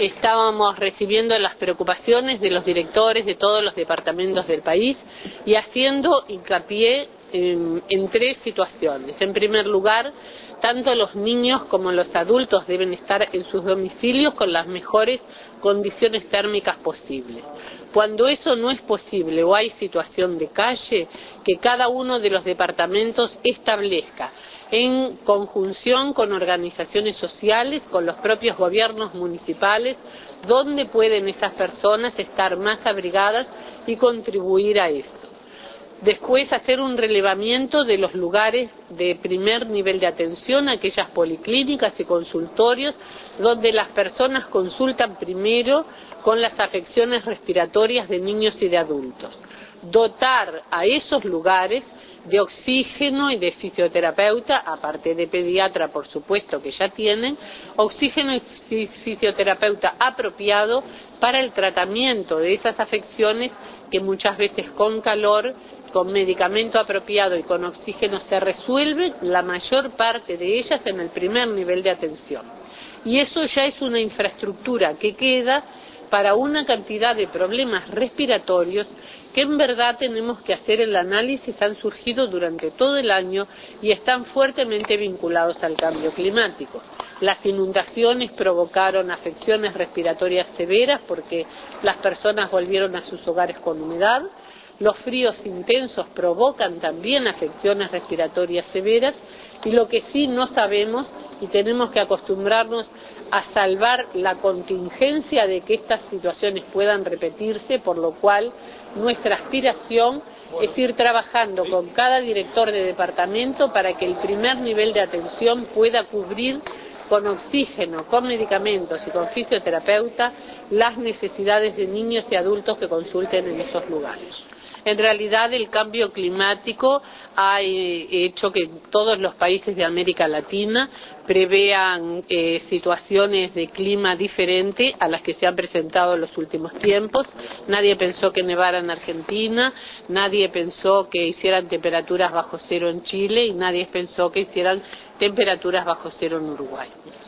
estábamos recibiendo las preocupaciones de los directores de todos los departamentos del país y haciendo hincapié en tres situaciones. En primer lugar, tanto los niños como los adultos deben estar en sus domicilios con las mejores condiciones térmicas posibles. Cuando eso no es posible o hay situación de calle, que cada uno de los departamentos establezca, en conjunción con organizaciones sociales, con los propios gobiernos municipales, dónde pueden estas personas estar más abrigadas y contribuir a eso. Después, hacer un relevamiento de los lugares de primer nivel de atención, aquellas policlínicas y consultorios donde las personas consultan primero con las afecciones respiratorias de niños y de adultos. Dotar a esos lugares de oxígeno y de fisioterapeuta, aparte de pediatra, por supuesto, que ya tienen, oxígeno y fisioterapeuta apropiado para el tratamiento de esas afecciones que muchas veces con calor, con medicamento apropiado y con oxígeno se resuelven, la mayor parte de ellas en el primer nivel de atención. Y eso ya es una infraestructura que queda para una cantidad de problemas respiratorios que en verdad tenemos que hacer el análisis, han surgido durante todo el año y están fuertemente vinculados al cambio climático. Las inundaciones provocaron afecciones respiratorias severas porque las personas volvieron a sus hogares con humedad. Los fríos intensos provocan también afecciones respiratorias severas y lo que sí no sabemos y tenemos que acostumbrarnos a salvar la contingencia de que estas situaciones puedan repetirse, por lo cual nuestra aspiración es ir trabajando con cada director de departamento para que el primer nivel de atención pueda cubrir con oxígeno, con medicamentos y con fisioterapeuta las necesidades de niños y adultos que consulten en esos lugares. En realidad el cambio climático ha hecho que todos los países de América Latina prevean situaciones de clima diferente a las que se han presentado en los últimos tiempos. Nadie pensó que nevara en Argentina, nadie pensó que hicieran temperaturas bajo cero en Chile y nadie pensó que hicieran temperaturas bajo cero en Uruguay.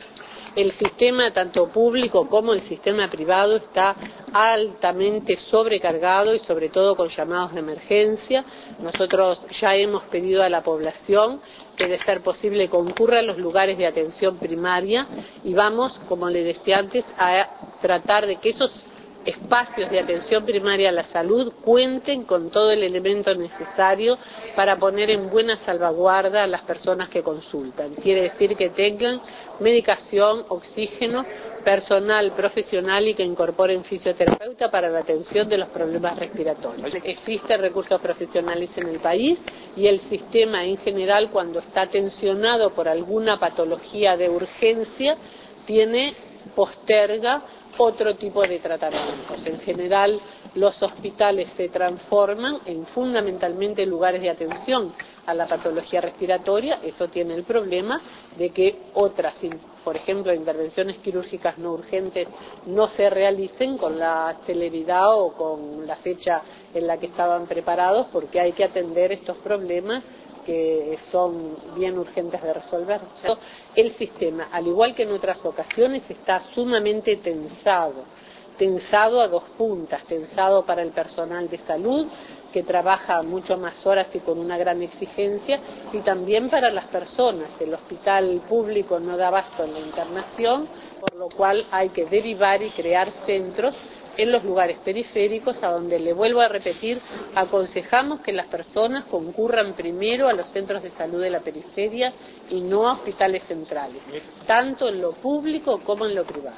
El sistema, tanto público como el sistema privado, está altamente sobrecargado y sobre todo con llamados de emergencia. Nosotros ya hemos pedido a la población que de ser posible concurra a los lugares de atención primaria y vamos, como le decía antes, a tratar de que esos espacios de atención primaria a la salud cuenten con todo el elemento necesario para poner en buena salvaguarda a las personas que consultan. Quiere decir que tengan medicación, oxígeno, personal profesional y que incorporen fisioterapeuta para la atención de los problemas respiratorios. Existen recursos profesionales en el país y el sistema en general, cuando está tensionado por alguna patología de urgencia, posterga otro tipo de tratamientos. En general, los hospitales se transforman en fundamentalmente lugares de atención a la patología respiratoria. Eso tiene el problema de que otras, por ejemplo, intervenciones quirúrgicas no urgentes no se realicen con la celeridad o con la fecha en la que estaban preparados, porque hay que atender estos problemas que son bien urgentes de resolver. El sistema, al igual que en otras ocasiones, está sumamente tensado a dos puntas, tensado para el personal de salud, que trabaja mucho más horas y con una gran exigencia, y también para las personas. El hospital público no da abasto en la internación, por lo cual hay que derivar y crear centros en los lugares periféricos, a donde, le vuelvo a repetir, aconsejamos que las personas concurran primero a los centros de salud de la periferia y no a hospitales centrales, tanto en lo público como en lo privado.